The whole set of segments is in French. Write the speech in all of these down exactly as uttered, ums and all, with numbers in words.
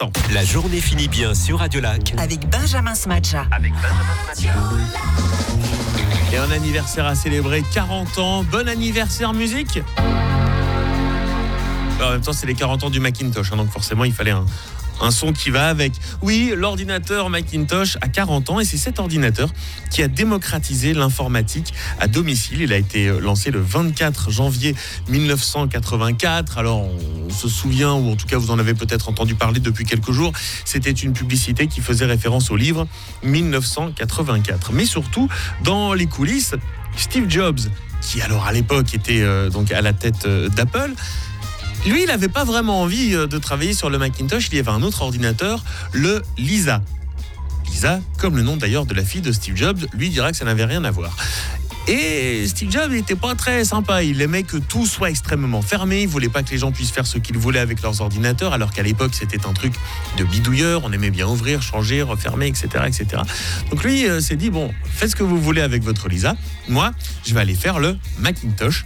l'instant. La journée finit bien sur Radio Lac. Avec Benjamin Smadja. Avec Benjamin Smadja. Et un anniversaire à célébrer, quarante ans. Bon anniversaire musique. Alors, en même temps, c'est les quarante ans du Macintosh, hein, donc forcément, il fallait un, un son qui va avec. Oui, l'ordinateur Macintosh a quarante ans et c'est cet ordinateur qui a démocratisé l'informatique à domicile. Il a été lancé le vingt-quatre janvier mille neuf cent quatre-vingt-quatre. Alors, on se souvient, ou en tout cas, vous en avez peut-être entendu parler depuis quelques jours, c'était une publicité qui faisait référence au livre mille neuf cent quatre-vingt-quatre. Mais surtout, dans les coulisses, Steve Jobs, qui alors à l'époque était euh, donc à la tête euh, d'Apple, lui, il n'avait pas vraiment envie de travailler sur le Macintosh. Il y avait un autre ordinateur, le Lisa. Lisa, comme le nom d'ailleurs de la fille de Steve Jobs, lui dira que ça n'avait rien à voir. Et Steve Jobs n'était pas très sympa. Il aimait que tout soit extrêmement fermé. Il ne voulait pas que les gens puissent faire ce qu'ils voulaient avec leurs ordinateurs, alors qu'à l'époque, c'était un truc de bidouilleur. On aimait bien ouvrir, changer, refermer, et cetera, et cetera. Donc lui euh, s'est dit, bon, faites ce que vous voulez avec votre Lisa. Moi, je vais aller faire le Macintosh.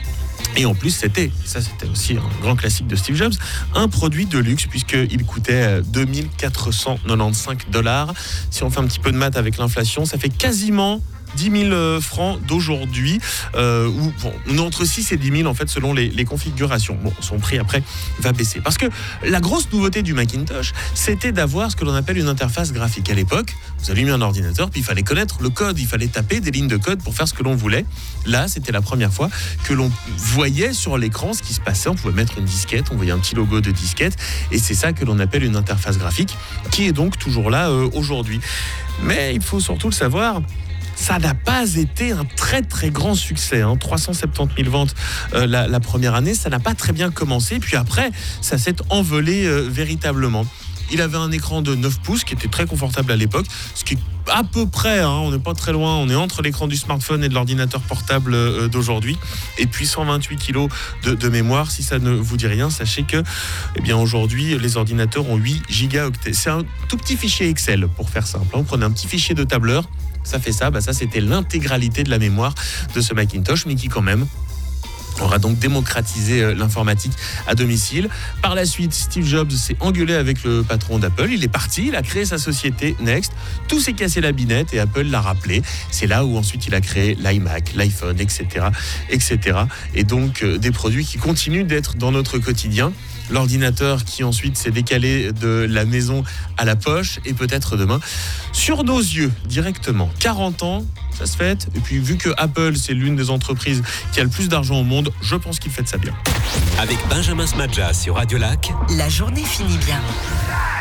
Et en plus, c'était, ça c'était aussi un grand classique de Steve Jobs, un produit de luxe puisqu'il coûtait deux mille quatre cent quatre-vingt-quinze dollars. Si on fait un petit peu de maths avec l'inflation, ça fait quasiment dix mille francs d'aujourd'hui, euh, ou bon, on est entre six et dix mille en fait selon les, les configurations. Bon, son prix après va baisser. Parce que la grosse nouveauté du Macintosh, c'était d'avoir ce que l'on appelle une interface graphique. À l'époque, vous allumiez un ordinateur, puis il fallait connaître le code, il fallait taper des lignes de code pour faire ce que l'on voulait. Là, c'était la première fois que l'on voyait sur l'écran ce qui se passait. On pouvait mettre une disquette, on voyait un petit logo de disquette, et c'est ça que l'on appelle une interface graphique, qui est donc toujours là euh, aujourd'hui. Mais il faut surtout le savoir, ça n'a pas été un très très grand succès, hein. trois cent soixante-dix mille ventes euh, la, la première année, ça n'a pas très bien commencé, puis après ça s'est envolé euh, véritablement. Il avait un écran de neuf pouces qui était très confortable à l'époque, ce qui est à peu près, hein, on n'est pas très loin, on est entre l'écran du smartphone et de l'ordinateur portable euh, d'aujourd'hui, et puis cent vingt-huit kilos de, de mémoire. Si ça ne vous dit rien, sachez que eh bien, aujourd'hui les ordinateurs ont huit gigaoctets. C'est un tout petit fichier Excel pour faire simple, hein. On prenait un petit fichier de tableur, ça fait ça, bah ça c'était l'intégralité de la mémoire de ce Macintosh, mais qui quand même aura donc démocratisé l'informatique à domicile. Par la suite, Steve Jobs s'est engueulé avec le patron d'Apple. Il est parti, il a créé sa société Next. Tout s'est cassé la binette et Apple l'a rappelé. C'est là où ensuite il a créé l'iMac, l'iPhone, et cetera, et cetera. Et donc euh, des produits qui continuent d'être dans notre quotidien. L'ordinateur qui ensuite s'est décalé de la maison à la poche et peut-être demain sur nos yeux directement. quarante ans, ça se fête. Et puis vu que Apple c'est l'une des entreprises qui a le plus d'argent au monde, je pense qu'il fête ça bien. Avec Benjamin Smadja sur Radio Lac. La journée finit bien.